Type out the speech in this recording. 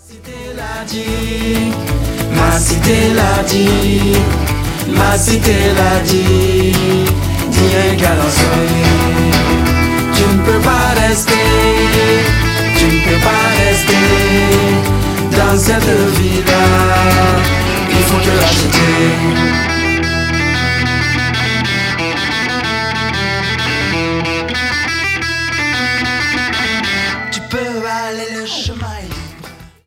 Ma cité l'a dit, ma cité l'a dit, dis un galant soleil. Tu ne peux pas rester, tu ne peux pas rester dans cette vie-là. Il faut te racheter.